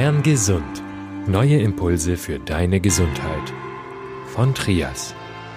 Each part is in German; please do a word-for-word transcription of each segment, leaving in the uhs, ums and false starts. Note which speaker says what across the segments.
Speaker 1: Kerngesund. Neue Impulse für deine Gesundheit. Von Trias.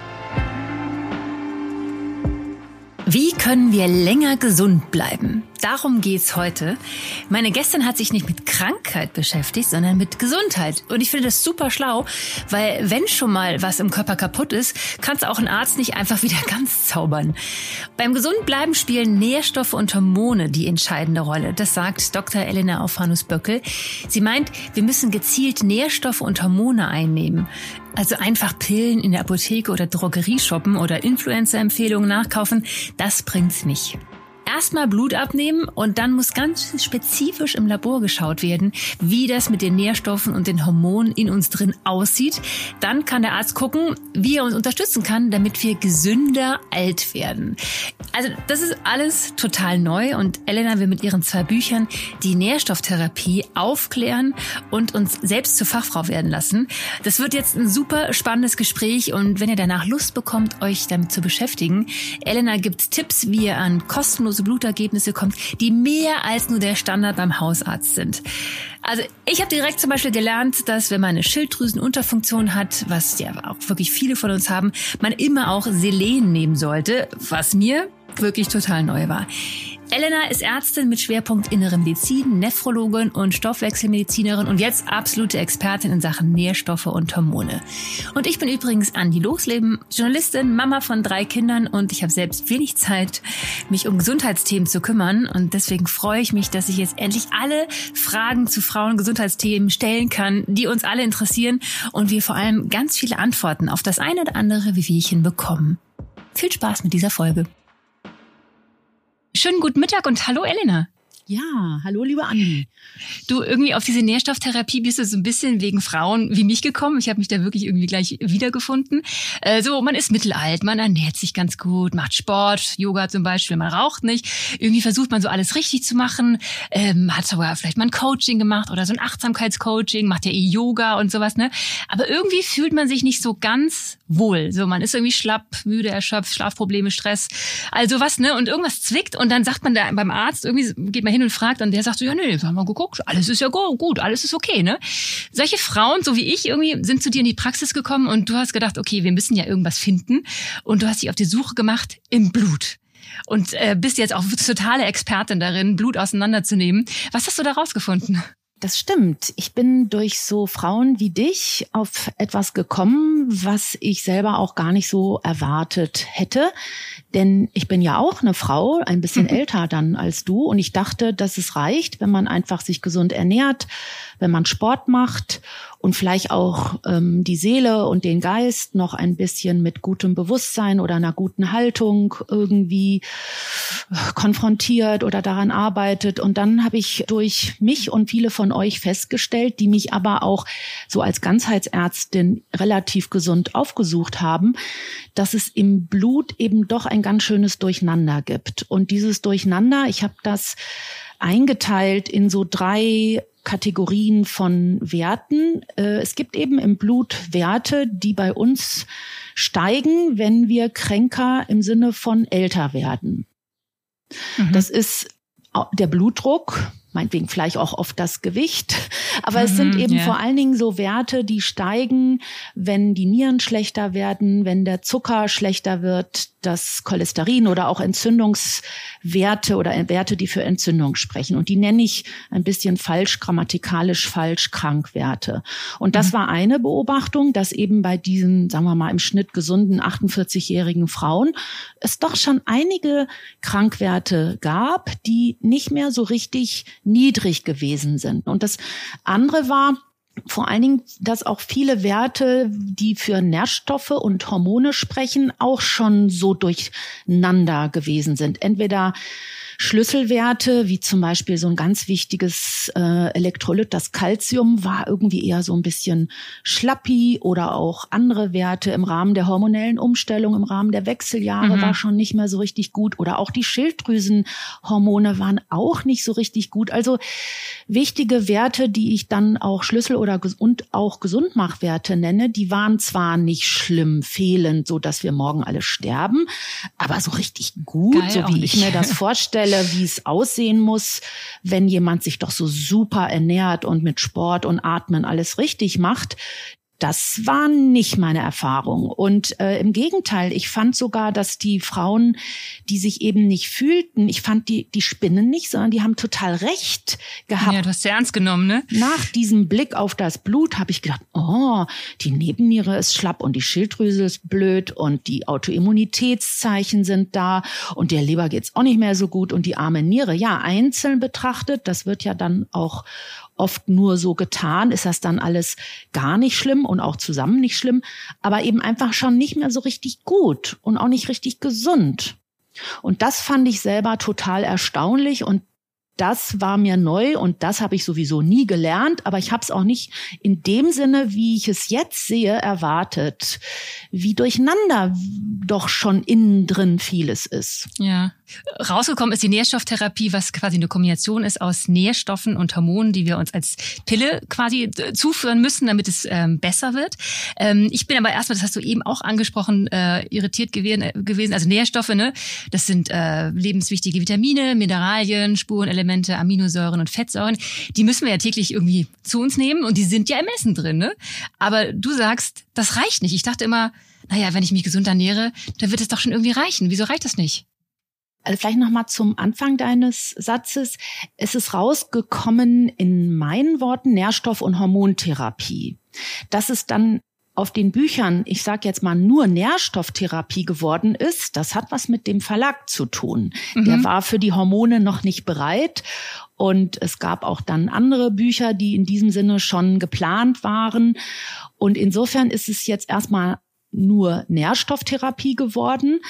Speaker 2: Wie können wir länger gesund bleiben? Darum geht's heute. Meine Gästin hat sich nicht mit Krankheit beschäftigt, sondern mit Gesundheit. Und ich finde das super schlau, weil wenn schon mal was im Körper kaputt ist, kann es auch ein Arzt nicht einfach wieder ganz zaubern. Beim Gesundbleiben spielen Nährstoffe und Hormone die entscheidende Rolle. Das sagt Doktor Elena Auffanus-Böckel. Sie meint, wir müssen gezielt Nährstoffe und Hormone einnehmen. Also einfach Pillen in der Apotheke oder Drogerie shoppen oder Influencer-Empfehlungen nachkaufen, das bringt's nicht. Erstmal Blut abnehmen und dann muss ganz spezifisch im Labor geschaut werden, wie das mit den Nährstoffen und den Hormonen in uns drin aussieht. Dann kann der Arzt gucken, wie er uns unterstützen kann, damit wir gesünder alt werden. Also das ist alles total neu und Elena will mit ihren zwei Büchern die Nährstofftherapie aufklären und uns selbst zur Fachfrau werden lassen. Das wird jetzt ein super spannendes Gespräch und wenn ihr danach Lust bekommt, euch damit zu beschäftigen, Elena gibt Tipps, wie ihr an kostenlose Blutergebnisse kommt, die mehr als nur der Standard beim Hausarzt sind. Also ich habe direkt zum Beispiel gelernt, dass wenn man eine Schilddrüsenunterfunktion hat, was ja auch wirklich viele von uns haben, man immer auch Selen nehmen sollte, was mir wirklich total neu war. Elena ist Ärztin mit Schwerpunkt Innere Medizin, Nephrologin und Stoffwechselmedizinerin und jetzt absolute Expertin in Sachen Nährstoffe und Hormone. Und ich bin übrigens Andi Losleben, Journalistin, Mama von drei Kindern und ich habe selbst wenig Zeit, mich um Gesundheitsthemen zu kümmern und deswegen freue ich mich, dass ich jetzt endlich alle Fragen zu Frauengesundheitsthemen stellen kann, die uns alle interessieren und wir vor allem ganz viele Antworten auf das eine oder andere Wehwehchen bekommen. Viel Spaß mit dieser Folge. Schönen guten Mittag und hallo Elena.
Speaker 3: Ja, hallo liebe Andi.
Speaker 2: Du, irgendwie auf diese Nährstofftherapie bist du so ein bisschen wegen Frauen wie mich gekommen. Ich habe mich da wirklich irgendwie gleich wiedergefunden. Äh, so, man ist mittelalt, man ernährt sich ganz gut, macht Sport, Yoga zum Beispiel, man raucht nicht. Irgendwie versucht man so alles richtig zu machen. Ähm, hat sogar vielleicht mal ein Coaching gemacht oder so ein Achtsamkeitscoaching, macht ja eh Yoga und sowas, ne? Aber irgendwie fühlt man sich nicht so ganz wohl. So, man ist irgendwie schlapp, müde, erschöpft, Schlafprobleme, Stress, also was, ne? Und irgendwas zwickt und dann sagt man da beim Arzt, irgendwie geht man hin und fragt und der sagt so, ja, nee, wir haben mal geguckt, alles ist ja gut, alles ist okay, ne? Solche Frauen, so wie ich, irgendwie sind zu dir in die Praxis gekommen und du hast gedacht, okay, wir müssen ja irgendwas finden und du hast dich auf die Suche gemacht im Blut und äh, bist jetzt auch totale Expertin darin, Blut auseinanderzunehmen. Was hast du da rausgefunden?
Speaker 3: Das stimmt. Ich bin durch so Frauen wie dich auf etwas gekommen, was ich selber auch gar nicht so erwartet hätte. Denn ich bin ja auch eine Frau, ein bisschen mhm. älter dann als du. Und ich dachte, dass es reicht, wenn man einfach sich gesund ernährt, wenn man Sport macht und vielleicht auch ähm, die Seele und den Geist noch ein bisschen mit gutem Bewusstsein oder einer guten Haltung irgendwie konfrontiert oder daran arbeitet. Und dann habe ich durch mich und viele von euch festgestellt, die mich aber auch so als Ganzheitsärztin relativ gesund aufgesucht haben, dass es im Blut eben doch ein ganz schönes Durcheinander gibt. Und dieses Durcheinander, ich habe das eingeteilt in so drei Kategorien von Werten. Es gibt eben im Blut Werte, die bei uns steigen, wenn wir kränker im Sinne von älter werden. Mhm. Das ist der Blutdruck, meinetwegen vielleicht auch oft das Gewicht. Aber mhm, es sind eben yeah. vor allen Dingen so Werte, die steigen, wenn die Nieren schlechter werden, wenn der Zucker schlechter wird, das Cholesterin oder auch Entzündungswerte oder Werte, die für Entzündung sprechen. Und die nenne ich ein bisschen falsch, grammatikalisch falsch Krankwerte. Und das mhm. war eine Beobachtung, dass eben bei diesen, sagen wir mal, im Schnitt gesunden achtundvierzigjährigen Frauen es doch schon einige Krankwerte gab, die nicht mehr so richtig niedrig gewesen sind. Und das andere war vor allen Dingen, dass auch viele Werte, die für Nährstoffe und Hormone sprechen, auch schon so durcheinander gewesen sind. Entweder Schlüsselwerte, wie zum Beispiel so ein ganz wichtiges äh, Elektrolyt, das Calcium, war irgendwie eher so ein bisschen schlappi, oder auch andere Werte im Rahmen der hormonellen Umstellung, im Rahmen der Wechseljahre mhm. war schon nicht mehr so richtig gut, oder auch die Schilddrüsenhormone waren auch nicht so richtig gut. Also wichtige Werte, die ich dann auch Schlüssel oder und auch Gesundmachwerte nenne, die waren zwar nicht schlimm fehlend, so dass wir morgen alle sterben, aber so richtig gut,
Speaker 2: Geil,
Speaker 3: so wie ich mir das vorstelle, wie es aussehen muss, wenn jemand sich doch so super ernährt und mit Sport und Atmen alles richtig macht. Das war nicht meine Erfahrung. Und äh, im Gegenteil, ich fand sogar, dass die Frauen, die sich eben nicht fühlten, ich fand, die die spinnen nicht, sondern die haben total recht gehabt.
Speaker 2: Ja, du hast sehr ernst genommen, ne?
Speaker 3: Nach diesem Blick auf das Blut habe ich gedacht, oh, die Nebenniere ist schlapp und die Schilddrüse ist blöd und die Autoimmunitätszeichen sind da und der Leber geht's auch nicht mehr so gut und die arme Niere. Ja, einzeln betrachtet, das wird ja dann auch oft nur so getan, ist das dann alles gar nicht schlimm und auch zusammen nicht schlimm, aber eben einfach schon nicht mehr so richtig gut und auch nicht richtig gesund. Und das fand ich selber total erstaunlich und das war mir neu und das habe ich sowieso nie gelernt, aber ich habe es auch nicht in dem Sinne, wie ich es jetzt sehe, erwartet, wie durcheinander doch schon innen drin vieles ist.
Speaker 2: Ja. Rausgekommen ist die Nährstofftherapie, was quasi eine Kombination ist aus Nährstoffen und Hormonen, die wir uns als Pille quasi zuführen müssen, damit es ähm, besser wird. Ähm, ich bin aber erstmal, das hast du eben auch angesprochen, äh, irritiert gewesen, äh, gewesen. Also Nährstoffe, ne? Das sind äh, lebenswichtige Vitamine, Mineralien, Spurenelemente, Aminosäuren und Fettsäuren. Die müssen wir ja täglich irgendwie zu uns nehmen und die sind ja im Essen drin, ne? Aber du sagst, das reicht nicht. Ich dachte immer, naja, wenn ich mich gesund ernähre, dann wird es doch schon irgendwie reichen. Wieso reicht das nicht?
Speaker 3: Also vielleicht nochmal zum Anfang deines Satzes. Es ist rausgekommen in meinen Worten Nährstoff- und Hormontherapie. Dass es dann auf den Büchern, ich sage jetzt mal nur Nährstofftherapie geworden ist, das hat was mit dem Verlag zu tun. Mhm. Der war für die Hormone noch nicht bereit. Und es gab auch dann andere Bücher, die in diesem Sinne schon geplant waren. Und insofern ist es jetzt erstmal nur Nährstofftherapie geworden.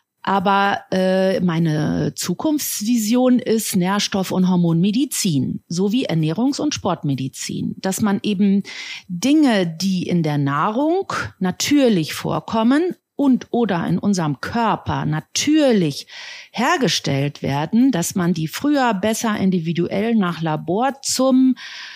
Speaker 3: Aber äh, meine Zukunftsvision ist Nährstoff- und Hormonmedizin sowie Ernährungs- und Sportmedizin. Dass man eben Dinge, die in der Nahrung natürlich vorkommen und oder in unserem Körper natürlich hergestellt werden, dass man die früher besser individuell nach Labor zum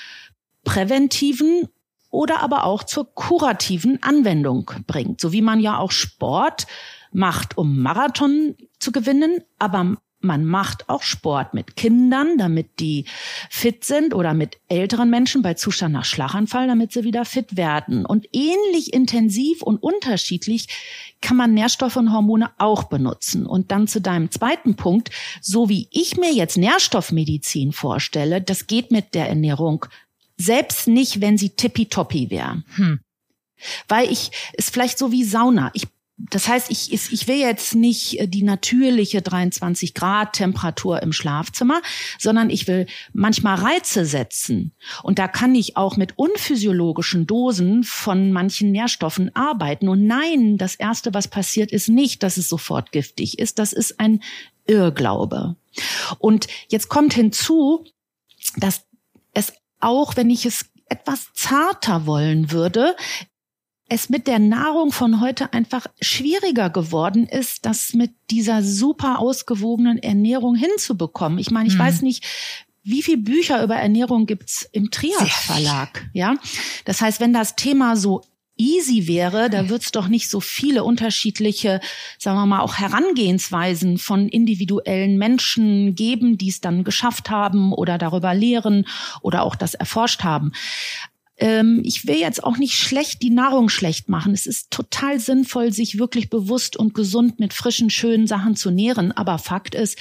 Speaker 3: präventiven oder aber auch zur kurativen Anwendung bringt. So wie man ja auch Sport macht, um Marathon zu gewinnen, aber man macht auch Sport mit Kindern, damit die fit sind oder mit älteren Menschen bei Zustand nach Schlaganfall, damit sie wieder fit werden. Und ähnlich intensiv und unterschiedlich kann man Nährstoffe und Hormone auch benutzen. Und dann zu deinem zweiten Punkt, so wie ich mir jetzt Nährstoffmedizin vorstelle, das geht mit der Ernährung selbst nicht, wenn sie tippitoppi wäre. Hm. Weil ich, ist vielleicht so wie Sauna. Ich Das heißt, ich, ich will jetzt nicht die natürliche dreiundzwanzig Grad Temperatur im Schlafzimmer, sondern ich will manchmal Reize setzen. Und da kann ich auch mit unphysiologischen Dosen von manchen Nährstoffen arbeiten. Und nein, das Erste, was passiert, ist nicht, dass es sofort giftig ist. Das ist ein Irrglaube. Und jetzt kommt hinzu, dass es auch, wenn ich es etwas zarter wollen würde, es mit der Nahrung von heute einfach schwieriger geworden ist, das mit dieser super ausgewogenen Ernährung hinzubekommen. Ich meine, ich hm. weiß nicht, wie viele Bücher über Ernährung gibt's im Trias Verlag, ja? Das heißt, wenn das Thema so easy wäre, da wird's doch nicht so viele unterschiedliche, sagen wir mal, auch Herangehensweisen von individuellen Menschen geben, die es dann geschafft haben oder darüber lehren oder auch das erforscht haben. Ich will jetzt auch nicht schlecht die Nahrung schlecht machen. Es ist total sinnvoll, sich wirklich bewusst und gesund mit frischen, schönen Sachen zu nähren. Aber Fakt ist,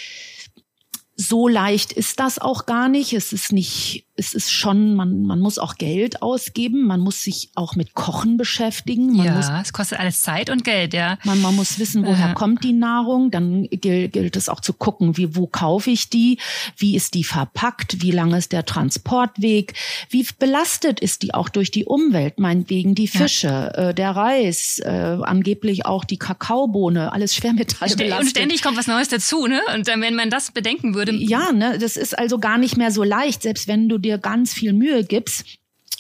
Speaker 3: so leicht ist das auch gar nicht. Es ist nicht, es ist schon, man, man muss auch Geld ausgeben. Man muss sich auch mit Kochen beschäftigen. Man
Speaker 2: ja,
Speaker 3: muss,
Speaker 2: es kostet alles Zeit und Geld, ja.
Speaker 3: Man, man muss wissen, woher äh. kommt die Nahrung. Dann gilt, gilt es auch zu gucken, wie, wo kaufe ich die? Wie ist die verpackt? Wie lang ist der Transportweg? Wie belastet ist die auch durch die Umwelt? Meinetwegen die Fische, ja. äh, der Reis, äh, angeblich auch die Kakaobohne, alles schwermetallbelastet.
Speaker 2: Und ständig kommt was Neues dazu, ne? Und dann, wenn man das bedenken würde.
Speaker 3: Ja, ne, das ist also gar nicht mehr so leicht, selbst wenn du dir ganz viel Mühe gibst.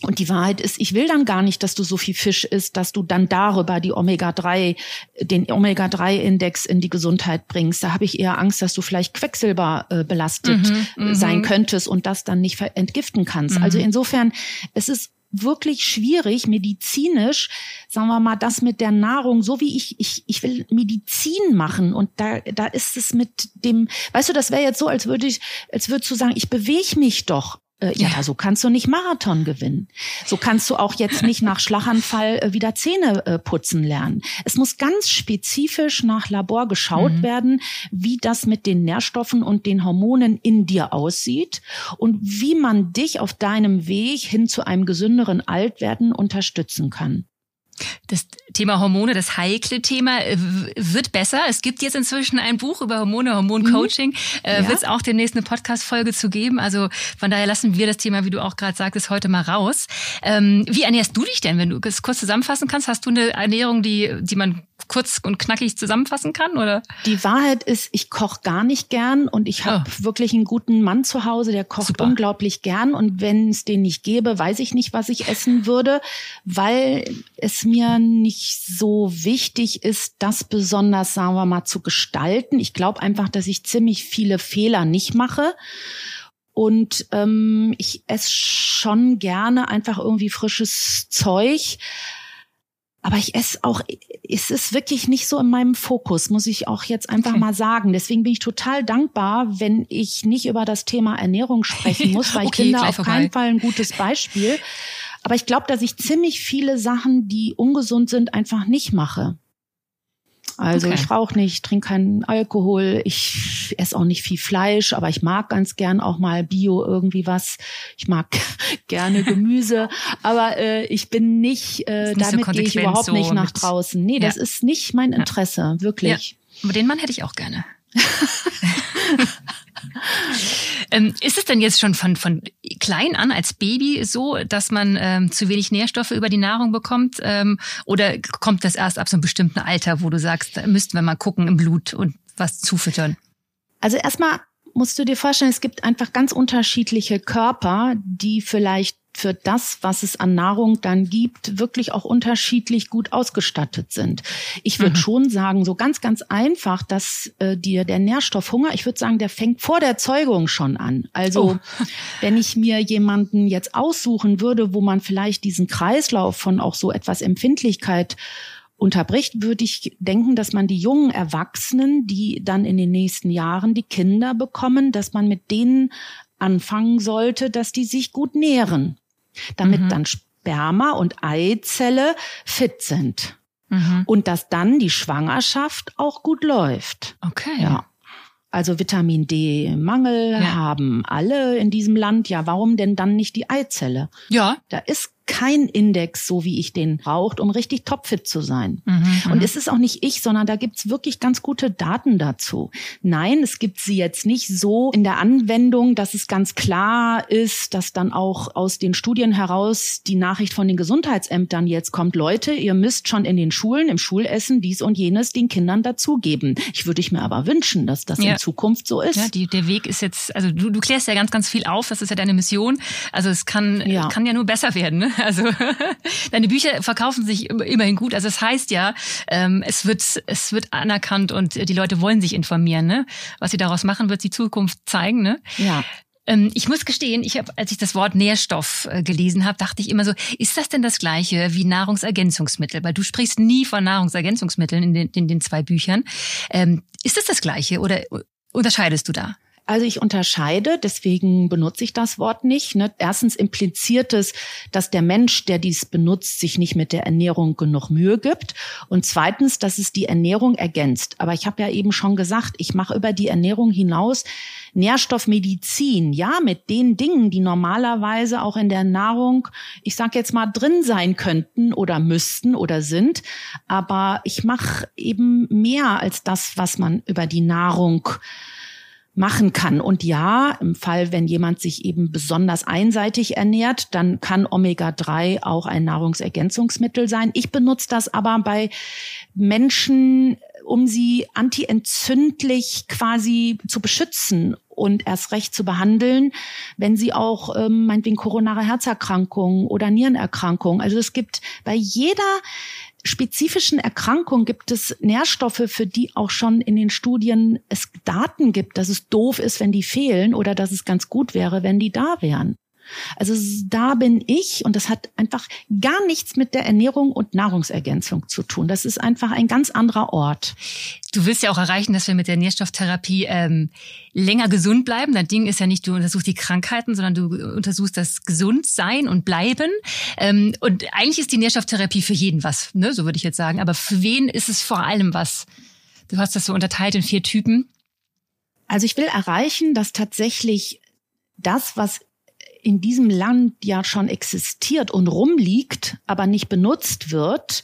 Speaker 3: Und die Wahrheit ist, ich will dann gar nicht, dass du so viel Fisch isst, dass du dann darüber die Omega drei, den Omega drei Index in die Gesundheit bringst. Da habe ich eher Angst, dass du vielleicht Quecksilber äh, belastet
Speaker 2: mhm,
Speaker 3: sein könntest und das dann nicht entgiften kannst. Mhm. Also insofern, es ist wirklich schwierig, medizinisch, sagen wir mal, das mit der Nahrung, so wie ich, ich, ich will Medizin machen und da, da ist es mit dem, weißt du, das wäre jetzt so, als würde ich, als würdest du sagen, ich bewege mich doch. Äh, ja, ja, so kannst du nicht Marathon gewinnen. So kannst du auch jetzt nicht nach Schlaganfall äh, wieder Zähne äh, putzen lernen. Es muss ganz spezifisch nach Labor geschaut mhm. werden, wie das mit den Nährstoffen und den Hormonen in dir aussieht und wie man dich auf deinem Weg hin zu einem gesünderen Altwerden unterstützen kann.
Speaker 2: Das Thema Hormone, das heikle Thema, wird besser. Es gibt jetzt inzwischen ein Buch über Hormone, Hormoncoaching. Mhm. Äh, ja. Wird es auch demnächst eine Podcast-Folge zu geben. Also von daher lassen wir das Thema, wie du auch gerade sagtest, heute mal raus. Ähm, wie ernährst du dich denn, wenn du es kurz zusammenfassen kannst? Hast du eine Ernährung, die, die man kurz und knackig zusammenfassen kann, oder?
Speaker 3: Die Wahrheit ist, ich koche gar nicht gern und ich habe oh. wirklich einen guten Mann zu Hause, der kocht Super. unglaublich gern und wenn es den nicht gäbe, weiß ich nicht, was ich essen würde, weil es mir nicht so wichtig ist, das besonders, sagen wir mal, zu gestalten. Ich glaube einfach, dass ich ziemlich viele Fehler nicht mache. Und ähm, ich esse schon gerne einfach irgendwie frisches Zeug. Aber ich esse auch, es ist wirklich nicht so in meinem Fokus, muss ich auch jetzt einfach okay. mal sagen. Deswegen bin ich total dankbar, wenn ich nicht über das Thema Ernährung sprechen muss, weil okay, ich bin da auf vorbei. keinen Fall ein gutes Beispiel. Aber ich glaube, dass ich ziemlich viele Sachen, die ungesund sind, einfach nicht mache. Also okay. ich rauche nicht, trinke keinen Alkohol, ich esse auch nicht viel Fleisch, aber ich mag ganz gern auch mal Bio irgendwie was. Ich mag gerne Gemüse, aber äh, ich bin nicht, äh, nicht damit so gehe ich überhaupt so nicht nach draußen. Nee, ja. das ist nicht mein Interesse, ja. wirklich.
Speaker 2: Ja. Aber den Mann hätte ich auch gerne. ähm, ist es denn jetzt schon von, von klein an als Baby so, dass man ähm, zu wenig Nährstoffe über die Nahrung bekommt? Ähm, oder kommt das erst ab so einem bestimmten Alter, wo du sagst, da müssten wir mal gucken im Blut und was zufüttern?
Speaker 3: Also erstmal musst du dir vorstellen, es gibt einfach ganz unterschiedliche Körper, die vielleicht für das, was es an Nahrung dann gibt, wirklich auch unterschiedlich gut ausgestattet sind. Ich würde mhm. schon sagen, so ganz, ganz einfach, dass äh, dir der Nährstoffhunger, ich würde sagen, der fängt vor der Zeugung schon an. Also oh. wenn ich mir jemanden jetzt aussuchen würde, wo man vielleicht diesen Kreislauf von auch so etwas Empfindlichkeit unterbricht, würde ich denken, dass man die jungen Erwachsenen, die dann in den nächsten Jahren die Kinder bekommen, dass man mit denen anfangen sollte, dass die sich gut nähren, damit mhm. dann Sperma und Eizelle fit sind. Mhm. Und dass dann die Schwangerschaft auch gut läuft.
Speaker 2: Okay.
Speaker 3: Ja. Also Vitamin D-Mangel ja. haben alle in diesem Land. Ja, warum denn dann nicht die Eizelle? Ja. Da ist kein Index, so wie ich den braucht, um richtig topfit zu sein. Mhm, und es ist auch nicht ich, sondern da gibt's wirklich ganz gute Daten dazu. Nein, es gibt sie jetzt nicht so in der Anwendung, dass es ganz klar ist, dass dann auch aus den Studien heraus die Nachricht von den Gesundheitsämtern jetzt kommt, Leute, ihr müsst schon in den Schulen, im Schulessen dies und jenes den Kindern dazugeben. Ich würde ich mir aber wünschen, dass das ja. in Zukunft so ist.
Speaker 2: Ja, die, der Weg ist jetzt, also du, du klärst ja ganz, ganz viel auf, das ist ja deine Mission. Also es kann, ja, kann ja nur besser werden, ne? Also deine Bücher verkaufen sich immerhin gut. Also es heißt ja, ähm, es wird es wird anerkannt und die Leute wollen sich informieren. Ne? Was sie daraus machen, wird die Zukunft zeigen. Ne?
Speaker 3: Ja.
Speaker 2: Ähm, ich muss gestehen, ich habe, als ich das Wort Nährstoff äh, gelesen habe, dachte ich immer so: Ist das denn das Gleiche wie Nahrungsergänzungsmittel? Weil du sprichst nie von Nahrungsergänzungsmitteln in den, in den zwei Büchern. Ähm, ist das das Gleiche oder unterscheidest du da?
Speaker 3: Also ich unterscheide, deswegen benutze ich das Wort nicht. Ne? Erstens impliziert es, dass der Mensch, der dies benutzt, sich nicht mit der Ernährung genug Mühe gibt. Und zweitens, dass es die Ernährung ergänzt. Aber ich habe ja eben schon gesagt, ich mache über die Ernährung hinaus Nährstoffmedizin. Ja, mit den Dingen, die normalerweise auch in der Nahrung, ich sage jetzt mal, drin sein könnten oder müssten oder sind. Aber ich mache eben mehr als das, was man über die Nahrung machen kann. Und ja, im Fall, wenn jemand sich eben besonders einseitig ernährt, dann kann Omega drei auch ein Nahrungsergänzungsmittel sein. Ich benutze das aber bei Menschen, um sie antientzündlich quasi zu beschützen und erst recht zu behandeln, wenn sie auch ähm, meinetwegen koronare Herzerkrankungen oder Nierenerkrankungen. Also es gibt bei jeder spezifischen Erkrankung gibt es Nährstoffe, für die auch schon in den Studien es Daten gibt, dass es doof ist, wenn die fehlen oder dass es ganz gut wäre, wenn die da wären. Also da bin ich und das hat einfach gar nichts mit der Ernährung und Nahrungsergänzung zu tun. Das ist einfach ein ganz anderer Ort.
Speaker 2: Du willst ja auch erreichen, dass wir mit der Nährstofftherapie ähm, länger gesund bleiben. Dein Ding ist ja nicht, du untersuchst die Krankheiten, sondern du untersuchst das Gesundsein und Bleiben. Ähm, und eigentlich ist die Nährstofftherapie für jeden was, ne? So würde ich jetzt sagen. Aber für wen ist es vor allem was? Du hast das so unterteilt in vier Typen.
Speaker 3: Also ich will erreichen, dass tatsächlich das, was in diesem Land ja schon existiert und rumliegt, aber nicht benutzt wird,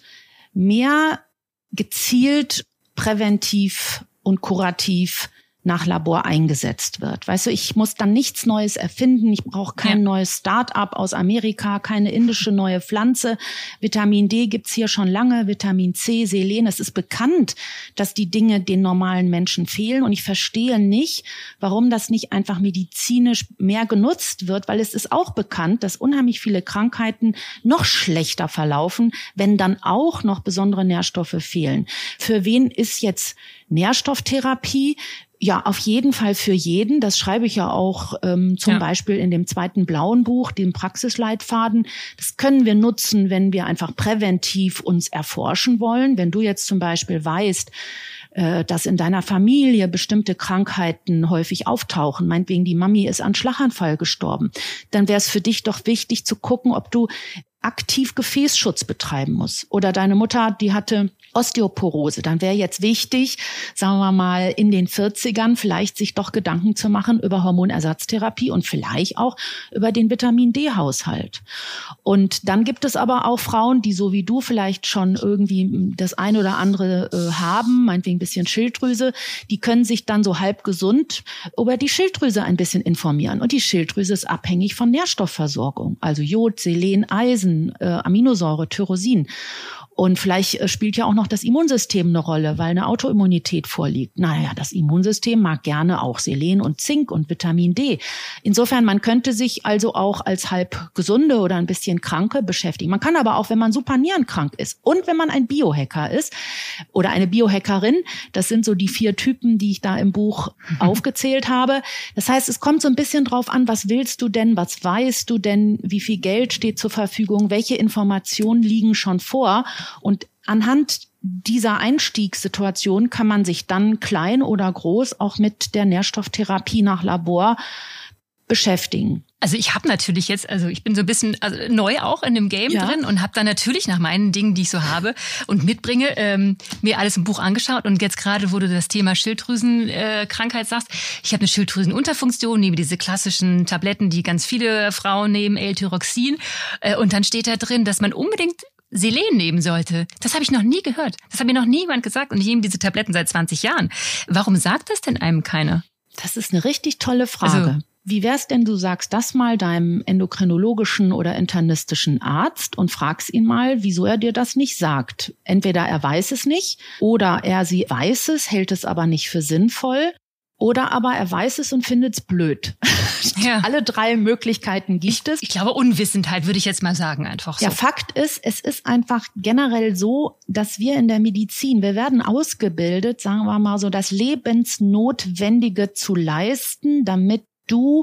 Speaker 3: mehr gezielt, präventiv und kurativ nach Labor eingesetzt wird. Weißt du, ich muss dann nichts Neues erfinden. Ich brauche kein ja. neues Start-up aus Amerika, keine indische neue Pflanze. Vitamin D gibt's hier schon lange, Vitamin C, Selen. Es ist bekannt, dass die Dinge den normalen Menschen fehlen. Und ich verstehe nicht, warum das nicht einfach medizinisch mehr genutzt wird, weil es ist auch bekannt, dass unheimlich viele Krankheiten noch schlechter verlaufen, wenn dann auch noch besondere Nährstoffe fehlen. Für wen ist jetzt Nährstofftherapie? Ja, auf jeden Fall für jeden. Das schreibe ich ja auch ähm, zum ja. Beispiel in dem zweiten blauen Buch, dem Praxisleitfaden. Das können wir nutzen, wenn wir einfach präventiv uns erforschen wollen. Wenn du jetzt zum Beispiel weißt, äh, dass in deiner Familie bestimmte Krankheiten häufig auftauchen, meinetwegen die Mami ist an Schlaganfall gestorben, dann wäre es für dich doch wichtig zu gucken, ob du aktiv Gefäßschutz betreiben musst. Oder deine Mutter, die hatte Osteoporose. Dann wäre jetzt wichtig, sagen wir mal, in den vierzigern vielleicht sich doch Gedanken zu machen über Hormonersatztherapie und vielleicht auch über den Vitamin-D-Haushalt. Und dann gibt es aber auch Frauen, die so wie du vielleicht schon irgendwie das eine oder andere äh, haben, meinetwegen ein bisschen Schilddrüse, die können sich dann so halb gesund über die Schilddrüse ein bisschen informieren. Und die Schilddrüse ist abhängig von Nährstoffversorgung, also Jod, Selen, Eisen, äh, Aminosäure, Tyrosin. Und vielleicht spielt ja auch noch das Immunsystem eine Rolle, weil eine Autoimmunität vorliegt. Naja, das Immunsystem mag gerne auch Selen und Zink und Vitamin D. Insofern, man könnte sich also auch als halb gesunde oder ein bisschen Kranke beschäftigen. Man kann aber auch, wenn man super nierenkrank ist und wenn man ein Biohacker ist oder eine Biohackerin, das sind so die vier Typen, die ich da im Buch mhm. aufgezählt habe. Das heißt, es kommt so ein bisschen drauf an, was willst du denn, was weißt du denn, wie viel Geld steht zur Verfügung, welche Informationen liegen schon vor. Und anhand dieser Einstiegssituation kann man sich dann klein oder groß auch mit der Nährstofftherapie nach Labor beschäftigen.
Speaker 2: Also ich habe natürlich jetzt, also ich bin so ein bisschen also neu auch in dem Game ja. drin und habe dann natürlich nach meinen Dingen, die ich so habe und mitbringe, ähm, mir alles im Buch angeschaut. Und jetzt gerade, wo du das Thema Schilddrüsenkrankheit äh, sagst, ich habe eine Schilddrüsenunterfunktion, nehme diese klassischen Tabletten, die ganz viele Frauen nehmen, L-Tyroxin. Äh, und dann steht da drin, dass man unbedingt Selen nehmen sollte. Das habe ich noch nie gehört. Das hat mir noch nie jemand gesagt. Und ich nehme diese Tabletten seit zwanzig Jahren. Warum sagt das denn einem keiner?
Speaker 3: Das ist eine richtig tolle Frage.
Speaker 2: Also,
Speaker 3: wie wär's denn, du sagst das mal deinem endokrinologischen oder internistischen Arzt und fragst ihn mal, wieso er dir das nicht sagt. Entweder er weiß es nicht oder er sie weiß es, hält es aber nicht für sinnvoll. Oder aber er weiß es und findet es blöd. Ja. Alle drei Möglichkeiten gibt es.
Speaker 2: Ich glaube, Unwissenheit würde ich jetzt mal sagen, einfach so.
Speaker 3: Ja, Fakt ist, es ist einfach generell so, dass wir in der Medizin, wir werden ausgebildet, sagen wir mal so, das Lebensnotwendige zu leisten, damit du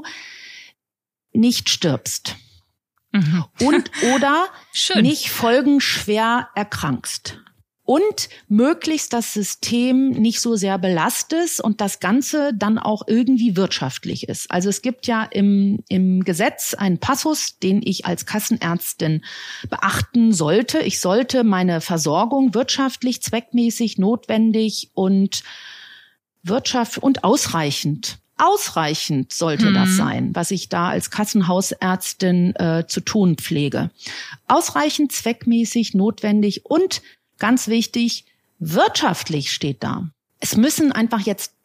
Speaker 3: nicht stirbst. Mhm. Und oder nicht folgenschwer erkrankst. Und möglichst das System nicht so sehr belastest und das Ganze dann auch irgendwie wirtschaftlich ist. Also es gibt ja im, im Gesetz einen Passus, den ich als Kassenärztin beachten sollte. Ich sollte meine Versorgung wirtschaftlich, zweckmäßig, notwendig und wirtschaft und ausreichend. Ausreichend sollte mhm. das sein, was ich da als Kassenhausärztin äh, zu tun pflege. Ausreichend, zweckmäßig, notwendig und ganz wichtig, wirtschaftlich steht da. Es müssen einfach jetzt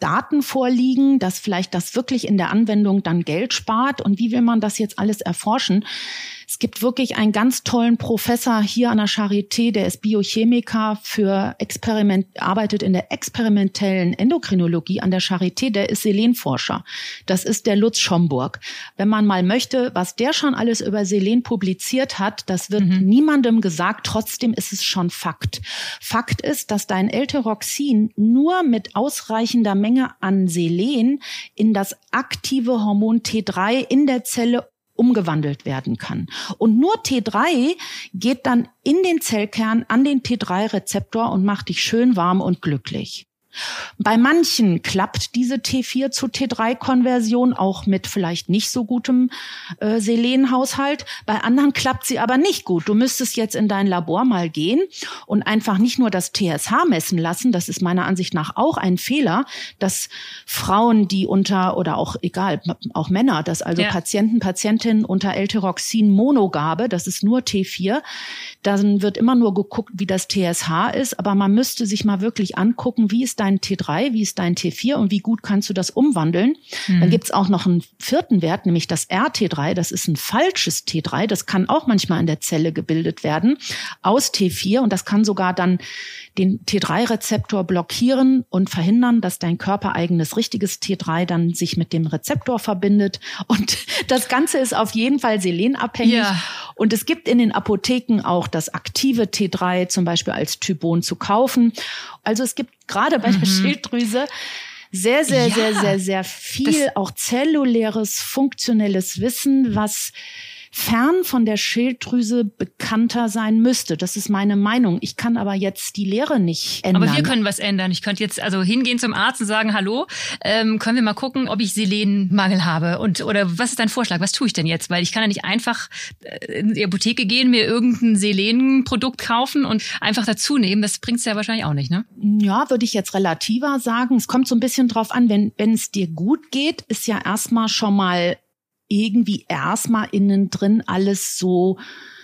Speaker 3: Daten vorliegen, dass vielleicht das wirklich in der Anwendung dann Geld spart. Und wie will man das jetzt alles erforschen? Es gibt wirklich einen ganz tollen Professor hier an der Charité, der ist Biochemiker für Experiment, arbeitet in der experimentellen Endokrinologie an der Charité, der ist Selenforscher. Das ist der Lutz Schomburg. Wenn man mal möchte, was der schon alles über Selen publiziert hat, das wird mhm. niemandem gesagt, trotzdem ist es schon Fakt. Fakt ist, dass dein L-Tyroxin nur mit ausreichender Menge an Selen in das aktive Hormon T drei in der Zelle umgewandelt werden kann. Und nur T drei geht dann in den Zellkern an den T drei Rezeptor und macht dich schön warm und glücklich. Bei manchen klappt diese T vier zu T drei Konversion auch mit vielleicht nicht so gutem äh, Selenhaushalt. Bei anderen klappt sie aber nicht gut. Du müsstest jetzt in dein Labor mal gehen und einfach nicht nur das T S H messen lassen. Das ist meiner Ansicht nach auch ein Fehler, dass Frauen, die unter, oder auch egal, auch Männer, dass also ja. Patienten, Patientinnen unter L-Tyroxin-Monogabe, das ist nur T vier, dann wird immer nur geguckt, wie das T S H ist, aber man müsste sich mal wirklich angucken, wie ist dein T drei, wie ist dein T vier und wie gut kannst du das umwandeln. Mhm. Dann gibt's auch noch einen vierten Wert, nämlich das R T drei. Das ist ein falsches T drei. Das kann auch manchmal in der Zelle gebildet werden aus T vier und das kann sogar dann den T drei Rezeptor blockieren und verhindern, dass dein körpereigenes richtiges T drei dann sich mit dem Rezeptor verbindet. Und das Ganze ist auf jeden Fall selenabhängig. Ja. Und es gibt in den Apotheken auch das aktive T drei zum Beispiel als Tybon zu kaufen. Also es gibt gerade bei mhm. der Schilddrüse sehr, sehr, ja, sehr, sehr, sehr viel auch zelluläres, funktionelles Wissen, was fern von der Schilddrüse bekannter sein müsste. Das ist meine Meinung. Ich kann aber jetzt die Lehre nicht ändern.
Speaker 2: Aber wir können was ändern. Ich könnte jetzt also hingehen zum Arzt und sagen, hallo, ähm, können wir mal gucken, ob ich Selenmangel habe? Und oder was ist dein Vorschlag? Was tue ich denn jetzt? Weil ich kann ja nicht einfach in die Apotheke gehen, mir irgendein Selenprodukt kaufen und einfach dazu nehmen. Das bringt's ja wahrscheinlich auch nicht, ne?
Speaker 3: Ja, würde ich jetzt relativer sagen. Es kommt so ein bisschen drauf an, wenn wenn es dir gut geht, ist ja erstmal schon mal irgendwie erstmal innen drin alles so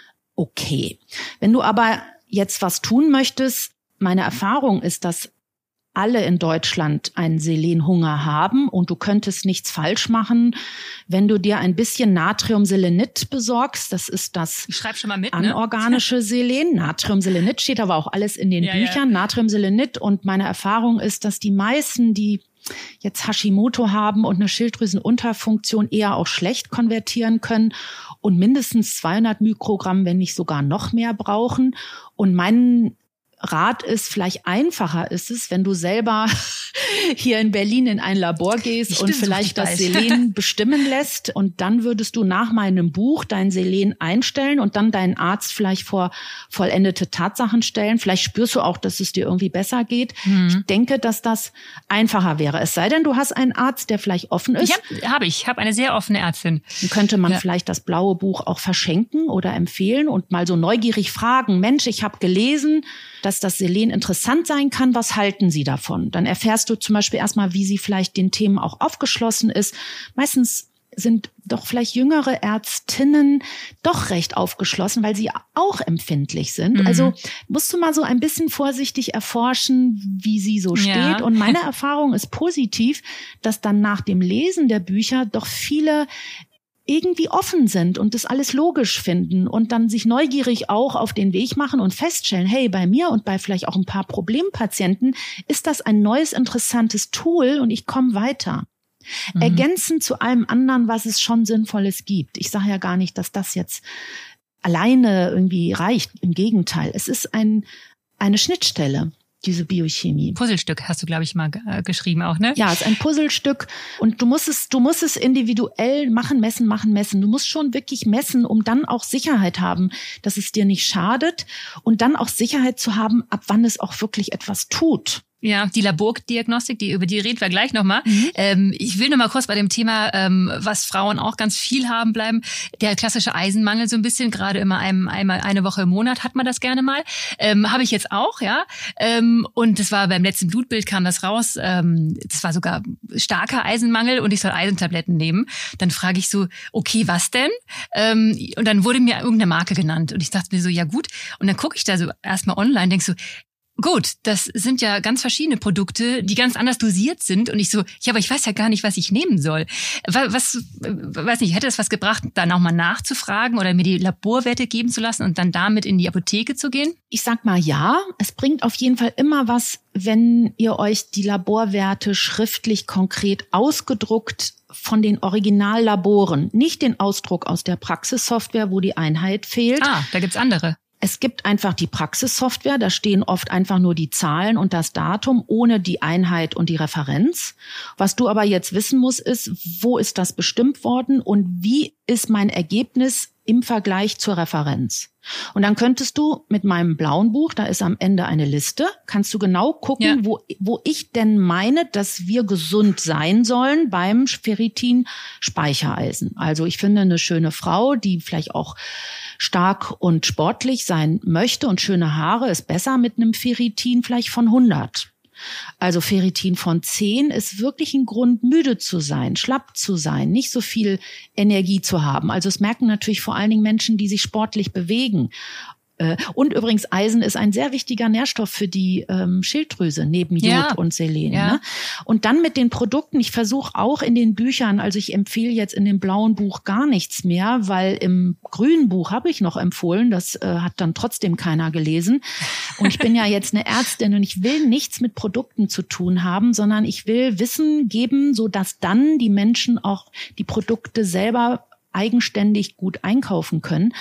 Speaker 3: okay. Wenn du aber jetzt was tun möchtest, meine Erfahrung ist, dass alle in Deutschland einen Selenhunger haben und du könntest nichts falsch machen, wenn du dir ein bisschen Natriumselenit besorgst. Das ist das
Speaker 2: ich schreib schon mal mit,
Speaker 3: anorganische
Speaker 2: ne?
Speaker 3: Selen. Natriumselenit steht aber auch alles in den
Speaker 2: ja,
Speaker 3: Büchern. Ja. Natriumselenit, und meine Erfahrung ist, dass die meisten, die jetzt Hashimoto haben und eine Schilddrüsenunterfunktion, eher auch schlecht konvertieren können und mindestens zweihundert Mikrogramm, wenn nicht sogar noch mehr brauchen. Und mein Rat ist, vielleicht einfacher ist es, wenn du selber hier in Berlin in ein Labor gehst Stimmt, und vielleicht das Selen bestimmen lässt, und dann würdest du nach meinem Buch dein Selen einstellen und dann deinen Arzt vielleicht vor vollendete Tatsachen stellen. Vielleicht spürst du auch, dass es dir irgendwie besser geht. Hm. Ich denke, dass das einfacher wäre. Es sei denn, du hast einen Arzt, der vielleicht offen ist.
Speaker 2: Ja, habe ich. Ich habe eine sehr offene Ärztin.
Speaker 3: Dann könnte man
Speaker 2: ja.
Speaker 3: vielleicht das blaue Buch auch verschenken oder empfehlen und mal so neugierig fragen, Mensch, ich habe gelesen, dass das Selen interessant sein kann. Was halten Sie davon? Dann erfährst du zum Beispiel erstmal, wie sie vielleicht den Themen auch aufgeschlossen ist. Meistens sind doch vielleicht jüngere Ärztinnen doch recht aufgeschlossen, weil sie auch empfindlich sind. Mhm. Also musst du mal so ein bisschen vorsichtig erforschen, wie sie so steht. Ja. Und meine Erfahrung ist positiv, dass dann nach dem Lesen der Bücher doch viele irgendwie offen sind und das alles logisch finden und dann sich neugierig auch auf den Weg machen und feststellen, hey, bei mir und bei vielleicht auch ein paar Problempatienten ist das ein neues, interessantes Tool und ich komme weiter. Mhm. Ergänzend zu allem anderen, was es schon Sinnvolles gibt. Ich sage ja gar nicht, dass das jetzt alleine irgendwie reicht. Im Gegenteil, es ist ein, eine Schnittstelle. Diese Biochemie.
Speaker 2: Puzzlestück hast du, glaube ich, mal äh, geschrieben auch, ne?
Speaker 3: Ja, es ist ein Puzzlestück und du musst es, du musst es individuell machen, messen, machen, messen. Du musst schon wirklich messen, um dann auch Sicherheit haben, dass es dir nicht schadet und dann auch Sicherheit zu haben, ab wann es auch wirklich etwas tut.
Speaker 2: Ja, die Labordiagnostik, die, über die reden wir gleich nochmal. Mhm. Ähm, ich will noch mal kurz bei dem Thema, ähm, was Frauen auch ganz viel haben, bleiben. Der klassische Eisenmangel so ein bisschen, gerade immer einem, einmal eine Woche im Monat hat man das gerne mal. Ähm, habe ich jetzt auch, ja. Ähm, und das war beim letzten Blutbild kam das raus. Ähm, das war sogar starker Eisenmangel und ich soll Eisentabletten nehmen. Dann frage ich so, okay, was denn? Ähm, und dann wurde mir irgendeine Marke genannt und ich dachte mir so, ja gut. Und dann gucke ich da so erstmal online, denk so, Gut, das sind ja ganz verschiedene Produkte, die ganz anders dosiert sind. Und ich so, ja, aber ich weiß ja gar nicht, was ich nehmen soll. Was, weiß nicht, hätte es was gebracht, da nochmal nachzufragen oder mir die Laborwerte geben zu lassen und dann damit in die Apotheke zu gehen?
Speaker 3: Ich sag mal ja, es bringt auf jeden Fall immer was, wenn ihr euch die Laborwerte schriftlich konkret ausgedruckt von den Originallaboren, nicht den Ausdruck aus der Praxissoftware, wo die Einheit fehlt.
Speaker 2: Ah, da gibt's andere.
Speaker 3: Es gibt einfach die Praxissoftware, da stehen oft einfach nur die Zahlen und das Datum ohne die Einheit und die Referenz. Was du aber jetzt wissen musst, ist, wo ist das bestimmt worden und wie ist mein Ergebnis im Vergleich zur Referenz. Und dann könntest du mit meinem blauen Buch, da ist am Ende eine Liste, kannst du genau gucken, ja. wo, wo ich denn meine, dass wir gesund sein sollen beim Ferritin-Speichereisen. Also ich finde, eine schöne Frau, die vielleicht auch stark und sportlich sein möchte und schöne Haare, ist besser mit einem Ferritin vielleicht von hundert. Also Ferritin von zehn ist wirklich ein Grund, müde zu sein, schlapp zu sein, nicht so viel Energie zu haben. Also es merken natürlich vor allen Dingen Menschen, die sich sportlich bewegen. Und übrigens, Eisen ist ein sehr wichtiger Nährstoff für die ähm, Schilddrüse, neben Jod ja. und Selen. Ja. Ne? Und dann mit den Produkten, ich versuche auch in den Büchern, also ich empfehle jetzt in dem blauen Buch gar nichts mehr, weil im grünen Buch habe ich noch empfohlen, das äh, hat dann trotzdem keiner gelesen. Und ich bin ja jetzt eine Ärztin und ich will nichts mit Produkten zu tun haben, sondern ich will Wissen geben, so dass dann die Menschen auch die Produkte selber eigenständig gut einkaufen können.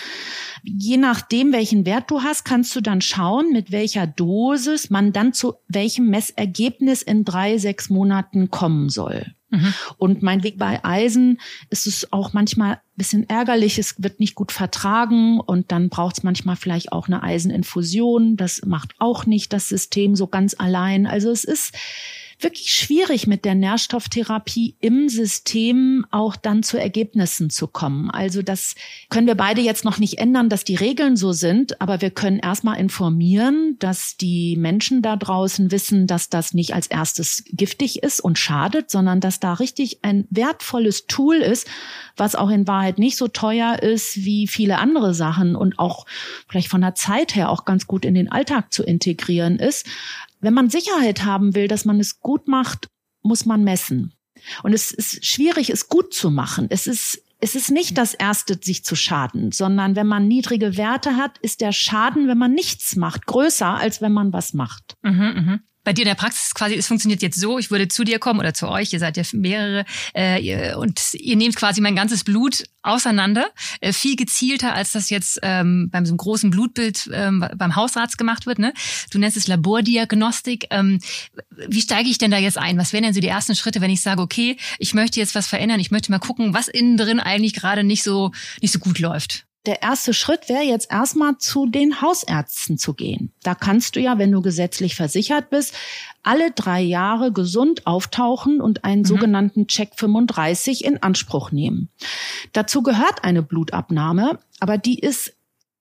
Speaker 3: Je nachdem, welchen Wert du hast, kannst du dann schauen, mit welcher Dosis man dann zu welchem Messergebnis in drei, sechs Monaten kommen soll. Mhm. Und mein Weg bei Eisen ist es auch manchmal ein bisschen ärgerlich. Es wird nicht gut vertragen und dann braucht es manchmal vielleicht auch eine Eiseninfusion. Das macht auch nicht das System so ganz allein. Also es ist wirklich schwierig, mit der Nährstofftherapie im System auch dann zu Ergebnissen zu kommen. Also das können wir beide jetzt noch nicht ändern, dass die Regeln so sind, aber wir können erstmal informieren, dass die Menschen da draußen wissen, dass das nicht als erstes giftig ist und schadet, sondern dass da richtig ein wertvolles Tool ist, was auch in Wahrheit nicht so teuer ist wie viele andere Sachen und auch vielleicht von der Zeit her auch ganz gut in den Alltag zu integrieren ist. Wenn man Sicherheit haben will, dass man es gut macht, muss man messen. Und es ist schwierig, es gut zu machen. Es ist, es ist nicht das Erste, sich zu schaden, sondern wenn man niedrige Werte hat, ist der Schaden, wenn man nichts macht, größer, als wenn man was macht.
Speaker 2: Mhm, mh. Bei dir in der Praxis quasi, es funktioniert jetzt so, ich würde zu dir kommen oder zu euch, ihr seid ja mehrere, äh, ihr, und ihr nehmt quasi mein ganzes Blut auseinander, äh, viel gezielter, als das jetzt ähm, beim so einem großen Blutbild ähm, beim Hausarzt gemacht wird. Ne? Du nennst es Labordiagnostik. Ähm, wie steige ich denn da jetzt ein? Was wären denn so die ersten Schritte, wenn ich sage, okay, ich möchte jetzt was verändern, ich möchte mal gucken, was innen drin eigentlich gerade nicht so nicht so gut läuft?
Speaker 3: Der erste Schritt wäre jetzt erstmal zu den Hausärzten zu gehen. Da kannst du ja, wenn du gesetzlich versichert bist, alle drei Jahre gesund auftauchen und einen mhm. sogenannten Check fünfunddreißig in Anspruch nehmen. Dazu gehört eine Blutabnahme, aber die ist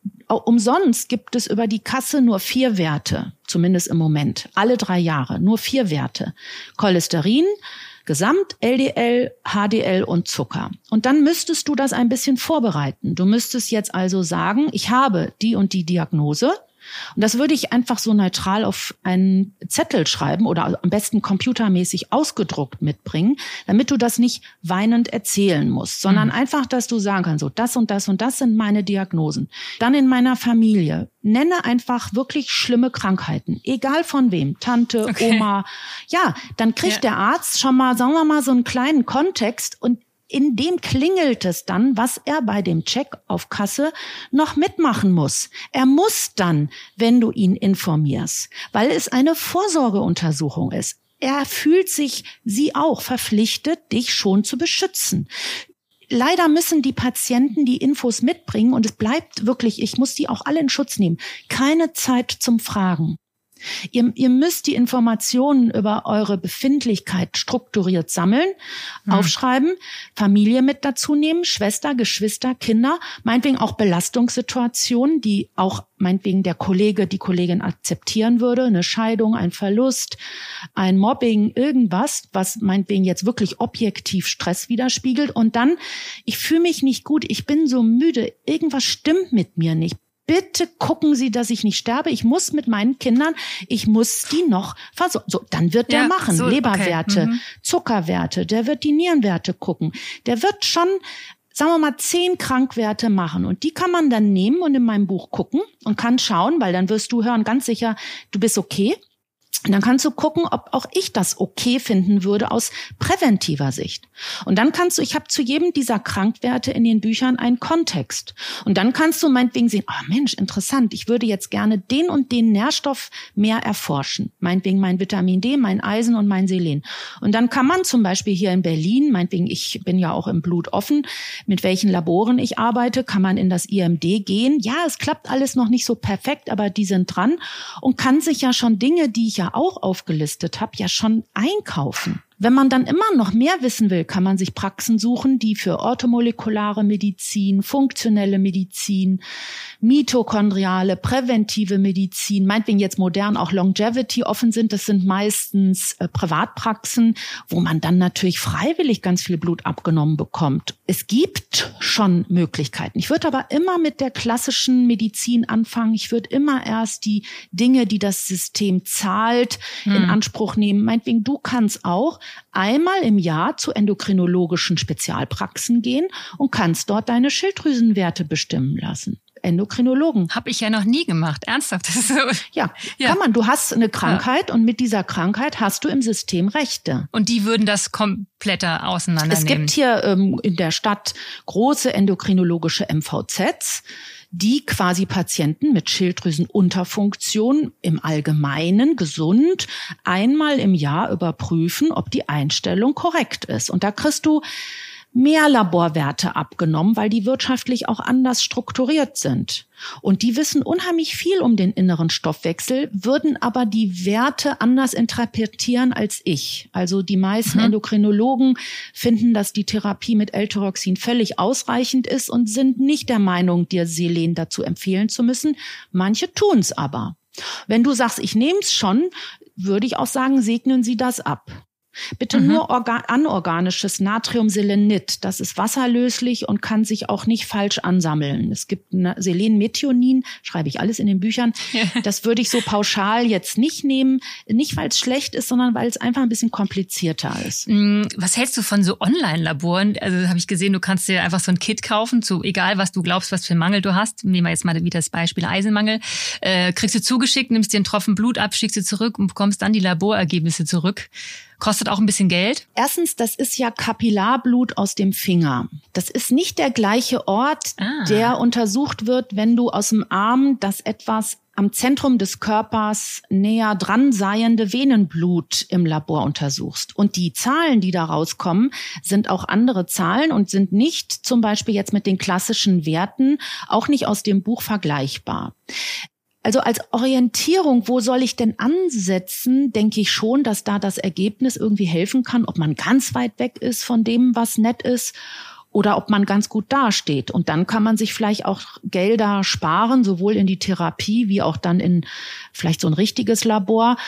Speaker 3: umsonst, gibt es über die Kasse nur vier Werte, zumindest im Moment, alle drei Jahre, nur vier Werte. Cholesterin, Gesamt, L D L, H D L und Zucker. Und dann müsstest du das ein bisschen vorbereiten. Du müsstest jetzt also sagen, ich habe die und die Diagnose. Und das würde ich einfach so neutral auf einen Zettel schreiben oder am besten computermäßig ausgedruckt mitbringen, damit du das nicht weinend erzählen musst, sondern mhm. einfach, dass du sagen kannst, so das und das und das sind meine Diagnosen. Dann in meiner Familie. Nenne einfach wirklich schlimme Krankheiten, egal von wem, Tante, okay. Oma. Ja, dann kriegt ja. der Arzt schon mal, sagen wir mal, so einen kleinen Kontext und in dem klingelt es dann, was er bei dem Check auf Kasse noch mitmachen muss. Er muss dann, wenn du ihn informierst, weil es eine Vorsorgeuntersuchung ist. Er fühlt sich, sie auch, verpflichtet, dich schon zu beschützen. Leider müssen die Patienten die Infos mitbringen und es bleibt wirklich, ich muss die auch alle in Schutz nehmen, keine Zeit zum Fragen. Ihr, ihr müsst die Informationen über eure Befindlichkeit strukturiert sammeln, mhm. aufschreiben, Familie mit dazu nehmen, Schwester, Geschwister, Kinder, meinetwegen auch Belastungssituationen, die auch meinetwegen der Kollege, die Kollegin akzeptieren würde, eine Scheidung, ein Verlust, ein Mobbing, irgendwas, was meinetwegen jetzt wirklich objektiv Stress widerspiegelt. Und dann, ich fühle mich nicht gut, ich bin so müde, irgendwas stimmt mit mir nicht. bitte gucken Sie, dass ich nicht sterbe. Ich muss mit meinen Kindern, ich muss die noch versorgen. So, dann wird der ja, machen. So, Leberwerte, okay. mhm. Zuckerwerte, der wird die Nierenwerte gucken. Der wird schon, sagen wir mal, zehn Krankwerte machen. Und die kann man dann nehmen und in meinem Buch gucken und kann schauen, weil dann wirst du hören, ganz sicher, du bist okay. Und dann kannst du gucken, ob auch ich das okay finden würde aus präventiver Sicht. Und dann kannst du, ich habe zu jedem dieser Krankwerte in den Büchern einen Kontext. Und dann kannst du meinetwegen sehen, oh Mensch, interessant, ich würde jetzt gerne den und den Nährstoff mehr erforschen. Meinetwegen mein Vitamin D, mein Eisen und mein Selen. Und dann kann man zum Beispiel hier in Berlin, meinetwegen, ich bin ja auch im Blut offen, mit welchen Laboren ich arbeite, kann man in das I M D gehen. Ja, es klappt alles noch nicht so perfekt, aber die sind dran und kann sich ja schon Dinge, die ich ja auch aufgelistet habe, ja schon einkaufen. Wenn man dann immer noch mehr wissen will, kann man sich Praxen suchen, die für orthomolekulare Medizin, funktionelle Medizin, mitochondriale, präventive Medizin, meinetwegen jetzt modern auch Longevity offen sind. Das sind meistens äh, Privatpraxen, wo man dann natürlich freiwillig ganz viel Blut abgenommen bekommt. Es gibt schon Möglichkeiten. Ich würde aber immer mit der klassischen Medizin anfangen. Ich würde immer erst die Dinge, die das System zahlt, hm. in Anspruch nehmen. Meinetwegen, du kannst auch einmal im Jahr zu endokrinologischen Spezialpraxen gehen und kannst dort deine Schilddrüsenwerte bestimmen lassen. Endokrinologen.
Speaker 2: Habe ich ja noch nie gemacht, ernsthaft. Das ist so.
Speaker 3: Ja, ja, kann man. Du hast eine Krankheit ja. und mit dieser Krankheit hast du im System Rechte.
Speaker 2: Und die würden das kompletter auseinandernehmen?
Speaker 3: Es gibt hier ähm, in der Stadt große endokrinologische M V Zs, die quasi Patienten mit Schilddrüsenunterfunktion im Allgemeinen gesund einmal im Jahr überprüfen, ob die Einstellung korrekt ist. Und da kriegst du mehr Laborwerte abgenommen, weil die wirtschaftlich auch anders strukturiert sind. Und die wissen unheimlich viel um den inneren Stoffwechsel, würden aber die Werte anders interpretieren als ich. Also die meisten mhm. Endokrinologen finden, dass die Therapie mit L-Tyroxin völlig ausreichend ist und sind nicht der Meinung, dir Selen dazu empfehlen zu müssen. Manche tun's aber. Wenn du sagst, ich nehme es schon, würde ich auch sagen, segnen Sie das ab. Bitte mhm. nur organ- anorganisches Natriumselenit. Das ist wasserlöslich und kann sich auch nicht falsch ansammeln. Es gibt Selenmethionin, schreibe ich alles in den Büchern. Das würde ich so pauschal jetzt nicht nehmen. Nicht, weil es schlecht ist, sondern weil es einfach ein bisschen komplizierter ist.
Speaker 2: Was hältst du von so Online-Laboren? Also habe ich gesehen, du kannst dir einfach so ein Kit kaufen, zu egal was du glaubst, was für einen Mangel du hast. Nehmen wir jetzt mal wieder das Beispiel Eisenmangel. Äh, kriegst du zugeschickt, nimmst dir einen Tropfen Blut ab, schickst sie zurück und bekommst dann die Laborergebnisse zurück. Kostet auch ein bisschen Geld?
Speaker 3: Erstens, das ist ja Kapillarblut aus dem Finger. Das ist nicht der gleiche Ort, ah. der untersucht wird, wenn du aus dem Arm das etwas am Zentrum des Körpers näher dran seiende Venenblut im Labor untersuchst. Und die Zahlen, die da rauskommen, sind auch andere Zahlen und sind nicht zum Beispiel jetzt mit den klassischen Werten, auch nicht aus dem Buch vergleichbar. Also als Orientierung, wo soll ich denn ansetzen, denke ich schon, dass da das Ergebnis irgendwie helfen kann, ob man ganz weit weg ist von dem, was nett ist, oder ob man ganz gut dasteht. Und dann kann man sich vielleicht auch Gelder sparen, sowohl in die Therapie wie auch dann in vielleicht so ein richtiges Labor.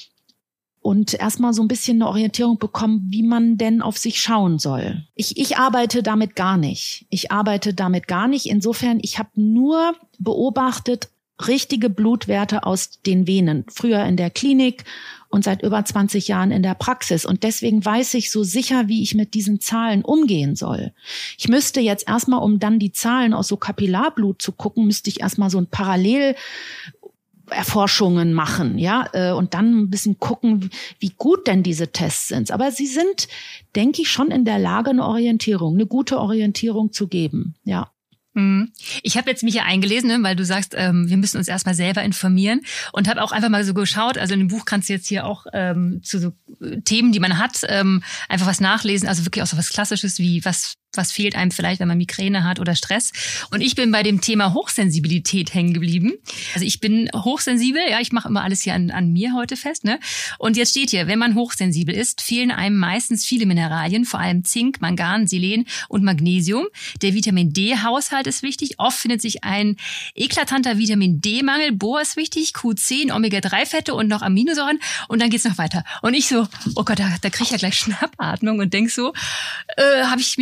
Speaker 3: Und erstmal so ein bisschen eine Orientierung bekommen, wie man denn auf sich schauen soll. Ich, ich arbeite damit gar nicht. Ich arbeite damit gar nicht. Insofern, ich habe nur beobachtet, richtige Blutwerte aus den Venen. Früher in der Klinik und seit über zwanzig Jahren in der Praxis. Und deswegen weiß ich so sicher, wie ich mit diesen Zahlen umgehen soll. Ich müsste jetzt erstmal, um dann die Zahlen aus so Kapillarblut zu gucken, müsste ich erstmal so ein Parallel Erforschungen machen, ja, und dann ein bisschen gucken, wie gut denn diese Tests sind. Aber sie sind, denke ich, schon in der Lage, eine Orientierung, eine gute Orientierung zu geben, ja.
Speaker 2: Ich habe jetzt mich hier eingelesen, ne, weil du sagst, ähm, wir müssen uns erstmal selber informieren und habe auch einfach mal so geschaut, also in dem Buch kannst du jetzt hier auch ähm, zu so Themen, die man hat, ähm, einfach was nachlesen, also wirklich auch so was Klassisches wie was was fehlt einem vielleicht, wenn man Migräne hat oder Stress. Und ich bin bei dem Thema Hochsensibilität hängen geblieben. Also ich bin hochsensibel, ja, ich mache immer alles hier an, an mir heute fest, ne? Und jetzt steht hier, wenn man hochsensibel ist, fehlen einem meistens viele Mineralien, vor allem Zink, Mangan, Selen und Magnesium. Der Vitamin D-Haushalt ist wichtig. Oft findet sich ein eklatanter Vitamin D-Mangel. Bohr ist wichtig, Q zehn, Omega drei Fette und noch Aminosäuren. Und dann geht's noch weiter. Und ich so, oh Gott, da, da kriege ich ja gleich Schnappatmung und denk so, äh, habe ich mich noch nie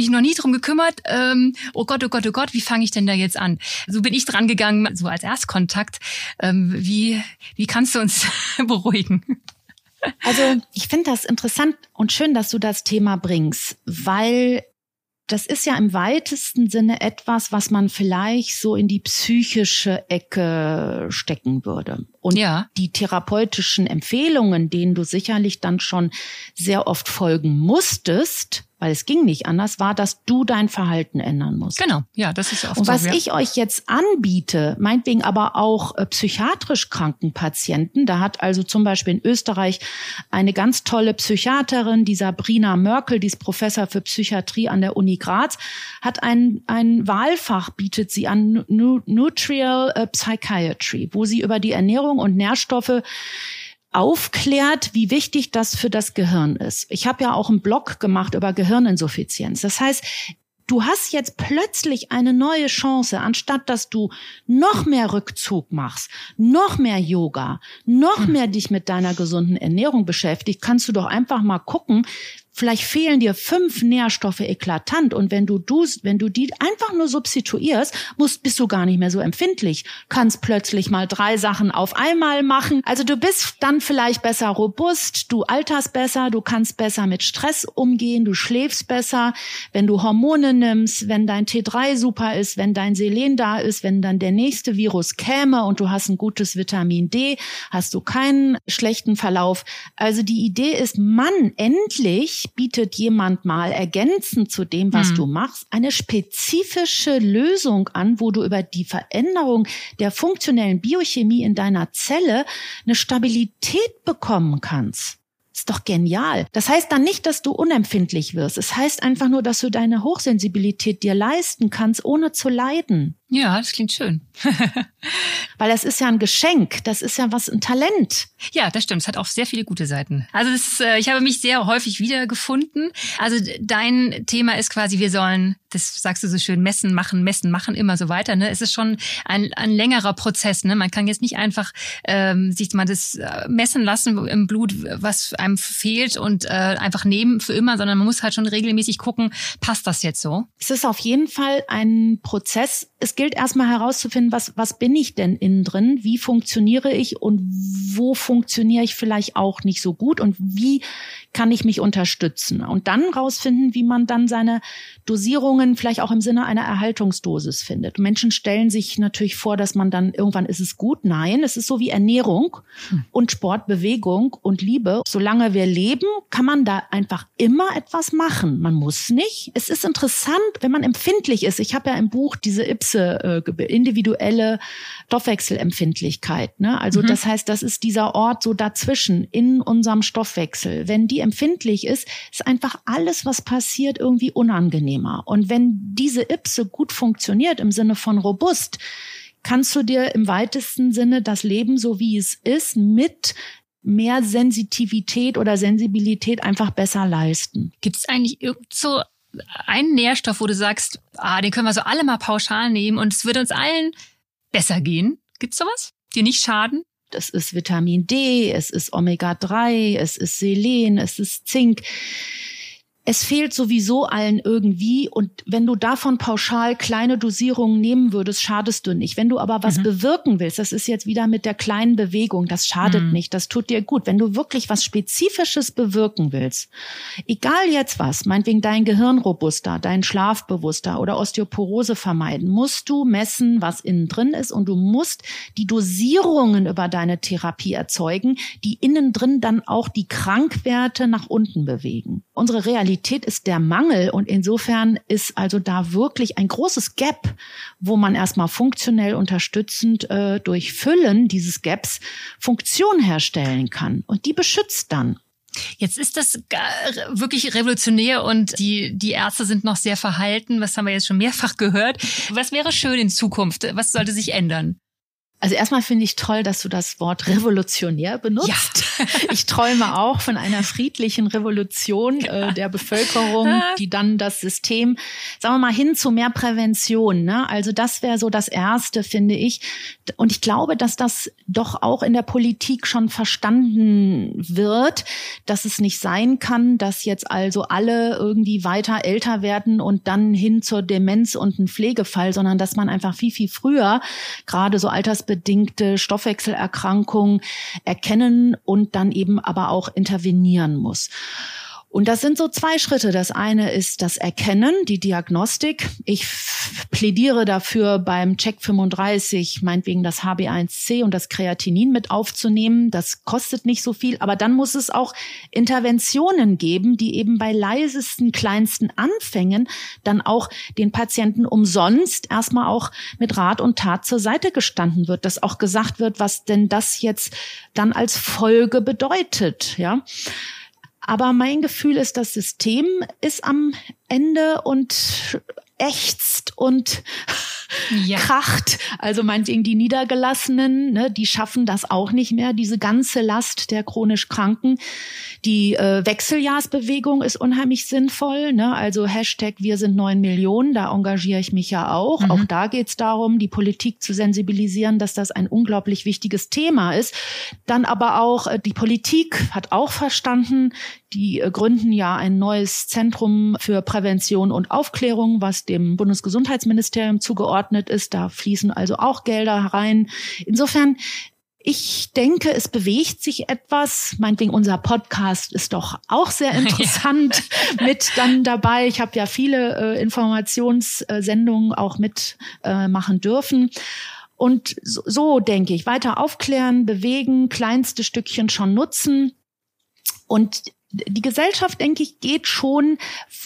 Speaker 2: drum gekümmert, ähm, oh Gott, oh Gott, oh Gott, wie fange ich denn da jetzt an? So bin ich dran gegangen, so als Erstkontakt. Ähm, wie, wie kannst du uns beruhigen?
Speaker 3: Also ich finde das interessant und schön, dass du das Thema bringst, weil das ist ja im weitesten Sinne etwas, was man vielleicht so in die psychische Ecke stecken würde. Und ja. die therapeutischen Empfehlungen, denen du sicherlich dann schon sehr oft folgen musstest, weil es ging nicht anders, war, dass du dein Verhalten ändern musst.
Speaker 2: Genau, ja, das ist oft so.
Speaker 3: Und was
Speaker 2: ja.
Speaker 3: ich euch jetzt anbiete, meinetwegen aber auch äh, psychiatrisch kranken Patienten, da hat also zum Beispiel in Österreich eine ganz tolle Psychiaterin, die Sabrina Mörkel, die ist Professor für Psychiatrie an der Uni Graz, hat ein, ein Wahlfach, bietet sie an, Nutrial Psychiatry, wo sie über die Ernährung und Nährstoffe aufklärt, wie wichtig das für das Gehirn ist. Ich habe ja auch einen Blog gemacht über Gehirninsuffizienz. Das heißt, du hast jetzt plötzlich eine neue Chance, anstatt dass du noch mehr Rückzug machst, noch mehr Yoga, noch mehr dich mit deiner gesunden Ernährung beschäftigt, kannst du doch einfach mal gucken, vielleicht fehlen dir fünf Nährstoffe eklatant und wenn du du, wenn du die einfach nur substituierst, musst, bist du gar nicht mehr so empfindlich. Kannst plötzlich mal drei Sachen auf einmal machen. Also du bist dann vielleicht besser robust, du alterst besser, du kannst besser mit Stress umgehen, du schläfst besser, wenn du Hormone nimmst, wenn dein T drei super ist, wenn dein Selen da ist, wenn dann der nächste Virus käme und du hast ein gutes Vitamin D, hast du keinen schlechten Verlauf. Also die Idee ist, Mann, endlich bietet jemand mal ergänzend zu dem, was hm. du machst, eine spezifische Lösung an, wo du über die Veränderung der funktionellen Biochemie in deiner Zelle eine Stabilität bekommen kannst. Ist doch genial. Das heißt dann nicht, dass du unempfindlich wirst. Es heißt einfach nur, dass du deine Hochsensibilität dir leisten kannst, ohne zu leiden.
Speaker 2: Ja, das klingt schön.
Speaker 3: Weil das ist ja ein Geschenk, das ist ja was, ein Talent.
Speaker 2: Ja, das stimmt. Es hat auch sehr viele gute Seiten. Also das ist, äh, ich habe mich sehr häufig wiedergefunden. Also dein Thema ist quasi, wir sollen, das sagst du so schön, messen, machen, messen, machen, immer so weiter. Ne? Es ist schon ein, ein längerer Prozess. Ne? Man kann jetzt nicht einfach ähm, sich mal das messen lassen im Blut, was einem fehlt und äh, einfach nehmen für immer, sondern man muss halt schon regelmäßig gucken, passt das jetzt so?
Speaker 3: Es ist auf jeden Fall ein Prozess. Es gilt erstmal herauszufinden, was, was bin ich denn innen drin? Wie funktioniere ich und wo funktioniere ich vielleicht auch nicht so gut und wie kann ich mich unterstützen? Und dann rausfinden, wie man dann seine Dosierungen vielleicht auch im Sinne einer Erhaltungsdosis findet. Menschen stellen sich natürlich vor, dass man dann irgendwann ist es gut. Nein, es ist so wie Ernährung hm. und Sport, Bewegung und Liebe. Solange wir leben, kann man da einfach immer etwas machen. Man muss nicht. Es ist interessant, wenn man empfindlich ist. Ich habe ja im Buch diese IPSE, äh, individuelle Stoffwechselempfindlichkeit. Ne? Also mhm. das heißt, das ist dieser Ort so dazwischen in unserem Stoffwechsel. Wenn die empfindlich ist, ist einfach alles, was passiert, irgendwie unangenehmer. Und wenn diese IPSE gut funktioniert im Sinne von robust, kannst du dir im weitesten Sinne das Leben, so wie es ist, mit mehr Sensitivität oder Sensibilität einfach besser leisten.
Speaker 2: Gibt es eigentlich irgend so einen Nährstoff, wo du sagst, ah, den können wir so alle mal pauschal nehmen und es würde uns allen besser gehen? Gibt's sowas, die nicht schaden?
Speaker 3: Es ist Vitamin D, es ist Omega drei, es ist Selen, es ist Zink. Es fehlt sowieso allen irgendwie und wenn du davon pauschal kleine Dosierungen nehmen würdest, schadest du nicht. Wenn du aber was mhm. bewirken willst, das ist jetzt wieder mit der kleinen Bewegung, das schadet mhm. nicht, das tut dir gut. Wenn du wirklich was Spezifisches bewirken willst, egal jetzt was, meinetwegen dein Gehirn robuster, dein Schlaf bewusster oder Osteoporose vermeiden, musst du messen, was innen drin ist und du musst die Dosierungen über deine Therapie erzeugen, die innen drin dann auch die Krankwerte nach unten bewegen. Unsere Realität ist der Mangel und insofern ist also da wirklich ein großes Gap, wo man erstmal funktionell unterstützend äh, durch Füllen dieses Gaps Funktion herstellen kann und die beschützt dann.
Speaker 2: Jetzt ist das wirklich revolutionär und die, die Ärzte sind noch sehr verhalten. Was haben wir jetzt schon mehrfach gehört? Was wäre schön in Zukunft? Was sollte sich ändern?
Speaker 3: Also erstmal finde ich toll, dass du das Wort revolutionär benutzt. Ja. Ich träume auch von einer friedlichen Revolution äh, der Bevölkerung, die dann das System, sagen wir mal, hin zu mehr Prävention, ne? Also das wäre so das Erste, finde ich. Und ich glaube, dass das doch auch in der Politik schon verstanden wird, dass es nicht sein kann, dass jetzt also alle irgendwie weiter älter werden und dann hin zur Demenz und ein Pflegefall, sondern dass man einfach viel, viel früher gerade so altersbedingte Stoffwechselerkrankungen erkennen und dann eben aber auch intervenieren muss. Und das sind so zwei Schritte. Das eine ist das Erkennen, die Diagnostik. Ich plädiere dafür, beim Check fünfunddreißig meinetwegen das H B eins C und das Kreatinin mit aufzunehmen. Das kostet nicht so viel, aber dann muss es auch Interventionen geben, die eben bei leisesten, kleinsten Anfängen dann auch den Patienten umsonst erstmal auch mit Rat und Tat zur Seite gestanden wird, dass auch gesagt wird, was denn das jetzt dann als Folge bedeutet, ja. Aber mein Gefühl ist, das System ist am Ende und ächzt und ja. kracht. Also meinetwegen die Niedergelassenen, ne, die schaffen das auch nicht mehr, diese ganze Last der chronisch Kranken. Die äh, Wechseljahrsbewegung ist unheimlich sinnvoll, ne? Also Hashtag wir sind neun Millionen, da engagiere ich mich ja auch. Mhm. Auch da geht es darum, die Politik zu sensibilisieren, dass das ein unglaublich wichtiges Thema ist. Dann aber auch, äh, die Politik hat auch verstanden, die äh, gründen ja ein neues Zentrum für Prävention und Aufklärung, was dem Bundesgesundheitsministerium zugeordnet ist. Da fließen also auch Gelder rein. Insofern, ich denke, es bewegt sich etwas. Meinetwegen unser Podcast ist doch auch sehr interessant ja. mit dann dabei. Ich habe ja viele äh, Informationssendungen auch mitmachen äh, dürfen. Und so, so denke ich, weiter aufklären, bewegen, kleinste Stückchen schon nutzen. Und die Gesellschaft, denke ich, geht schon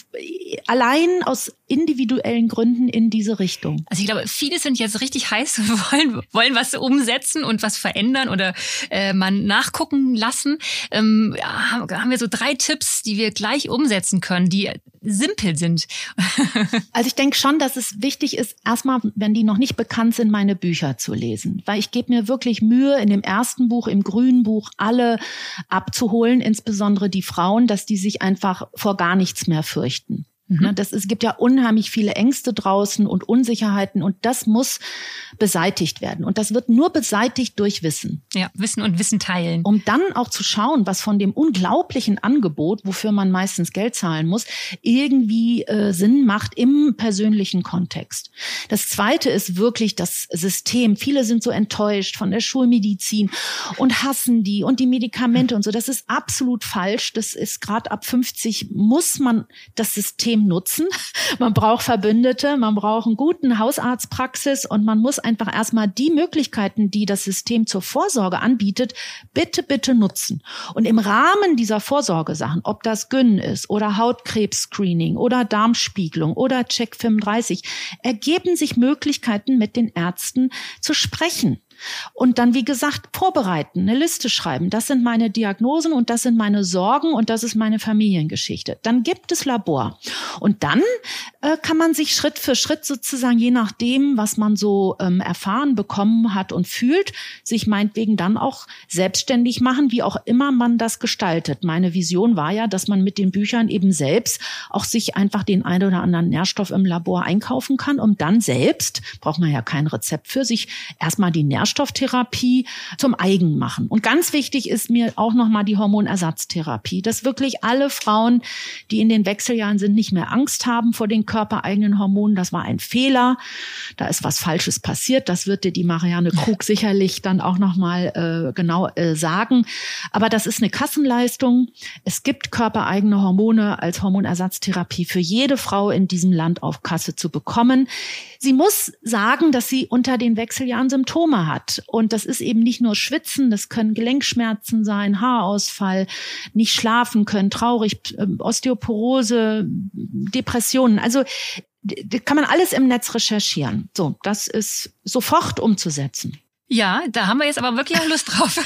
Speaker 3: allein aus individuellen Gründen in diese Richtung.
Speaker 2: Also ich glaube, viele sind jetzt richtig heiß und wollen, wollen was umsetzen und was verändern oder äh, mal nachgucken lassen. Ähm, ja, haben wir so drei Tipps, die wir gleich umsetzen können, die simpel sind.
Speaker 3: Also ich denke schon, dass es wichtig ist, erstmal, wenn die noch nicht bekannt sind, meine Bücher zu lesen. Weil ich gebe mir wirklich Mühe, in dem ersten Buch, im grünen Buch, alle abzuholen, insbesondere die Frauen, dass die sich einfach vor gar nichts mehr fürchten. Mhm. Das, es gibt ja unheimlich viele Ängste draußen und Unsicherheiten und das muss beseitigt werden. Und das wird nur beseitigt durch Wissen.
Speaker 2: Ja, Wissen und Wissen teilen.
Speaker 3: Um dann auch zu schauen, was von dem unglaublichen Angebot, wofür man meistens Geld zahlen muss, irgendwie äh, Sinn macht im persönlichen Kontext. Das Zweite ist wirklich das System. Viele sind so enttäuscht von der Schulmedizin und hassen die und die Medikamente und so. Das ist absolut falsch. Das ist gerade ab fünfzig muss man das System nutzen. Man braucht Verbündete, man braucht einen guten Hausarztpraxis und man muss einfach erstmal die Möglichkeiten, die das System zur Vorsorge anbietet, bitte, bitte nutzen. Und im Rahmen dieser Vorsorgesachen, ob das Gyn ist oder Hautkrebs-Screening oder Darmspiegelung oder Check fünfunddreißig, ergeben sich Möglichkeiten, mit den Ärzten zu sprechen. Und dann, wie gesagt, vorbereiten, eine Liste schreiben. Das sind meine Diagnosen und das sind meine Sorgen und das ist meine Familiengeschichte. Dann gibt es Labor. Und dann äh, kann man sich Schritt für Schritt sozusagen, je nachdem, was man so ähm, erfahren, bekommen hat und fühlt, sich meinetwegen dann auch selbstständig machen, wie auch immer man das gestaltet. Meine Vision war ja, dass man mit den Büchern eben selbst auch sich einfach den einen oder anderen Nährstoff im Labor einkaufen kann, um dann selbst, braucht man ja kein Rezept für, sich erstmal die Nährstoffe Nährstofftherapie zum eigen machen. Und ganz wichtig ist mir auch nochmal die Hormonersatztherapie, dass wirklich alle Frauen, die in den Wechseljahren sind, nicht mehr Angst haben vor den körpereigenen Hormonen. Das war ein Fehler. Da ist was Falsches passiert. Das wird dir die Marianne Krug sicherlich dann auch nochmal äh, genau äh, sagen. Aber das ist eine Kassenleistung. Es gibt körpereigene Hormone als Hormonersatztherapie für jede Frau in diesem Land auf Kasse zu bekommen. Sie muss sagen, dass sie unter den Wechseljahren Symptome hat. Und das ist eben nicht nur Schwitzen, das können Gelenkschmerzen sein, Haarausfall, nicht schlafen können, traurig, Osteoporose, Depressionen. Also das kann man alles im Netz recherchieren. So, das ist sofort umzusetzen.
Speaker 2: Ja, da haben wir jetzt aber wirklich auch Lust drauf.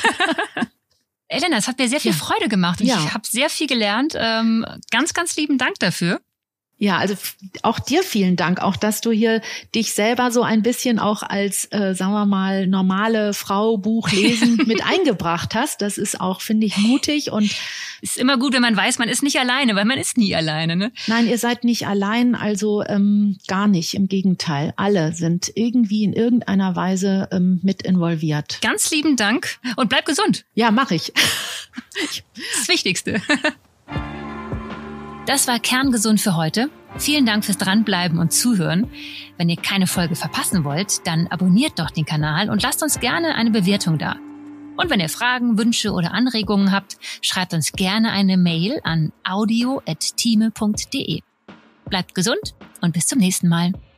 Speaker 2: Elena, es hat mir sehr viel ja. Freude gemacht und ja. ich habe sehr viel gelernt. Ähm, ganz, ganz lieben Dank dafür.
Speaker 3: Ja, also auch dir vielen Dank, auch dass du hier dich selber so ein bisschen auch als, äh, sagen wir mal, normale Frau buchlesend mit eingebracht hast. Das ist auch, finde ich, mutig und
Speaker 2: ist immer gut, wenn man weiß, man ist nicht alleine, weil man ist nie alleine, ne?
Speaker 3: Nein, ihr seid nicht allein, also ähm, gar nicht, im Gegenteil. Alle sind irgendwie in irgendeiner Weise ähm, mit involviert.
Speaker 2: Ganz lieben Dank und bleib gesund.
Speaker 3: Ja, mach ich.
Speaker 2: Das Wichtigste. Das war Kerngesund für heute. Vielen Dank fürs Dranbleiben und Zuhören. Wenn ihr keine Folge verpassen wollt, dann abonniert doch den Kanal und lasst uns gerne eine Bewertung da. Und wenn ihr Fragen, Wünsche oder Anregungen habt, schreibt uns gerne eine Mail an audio at time punkt de. Bleibt gesund und bis zum nächsten Mal.